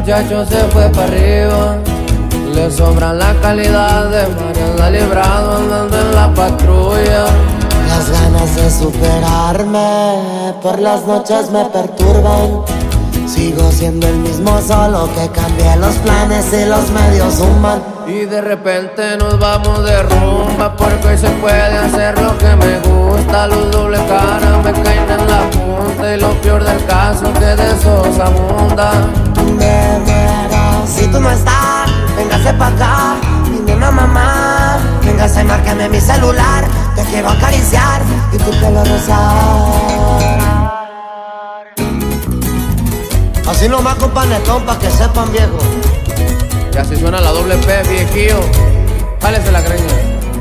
muchacho se fue para arriba. Le sobra la calidad de Mariana Librado andando en la patrulla. Las ganas de superarme por las noches me perturban. Sigo siendo el mismo, solo que cambié los planes y los medios suman. Y de repente nos vamos de rumba, porque hoy se puede hacer lo que me gusta. Los doble cara me caen en la punta, y lo peor del caso que de esos abunda. Me muero si tú no estás, véngase pa' acá, mi nena mamá. Véngase, márcame mi celular, te quiero acariciar y tu pelo rosar. Así nomás con panetón pa' que sepan, viejo. Y así suena la doble P, viejillo. Jálese la greña.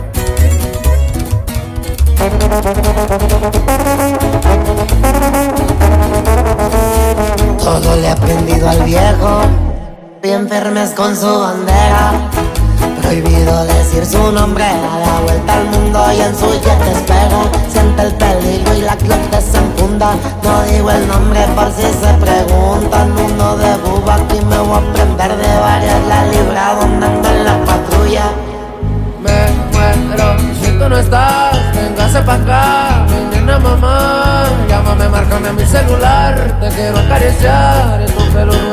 Todo le he aprendido al viejo, bien firmes con su bandera. Prohibido decir su nombre, da la vuelta al mundo y en su jet te espera. Siente el peligro y la clock te se enfunda. No digo el nombre por si se preguntan. Uno de buba, aquí me voy a prender de varias. La Librado andando en la patrulla. Me muero si tú no estás, véngase pa' acá, mi nena mamá. Llámame, márcame a mi celular, te quiero acariciar y tu pelo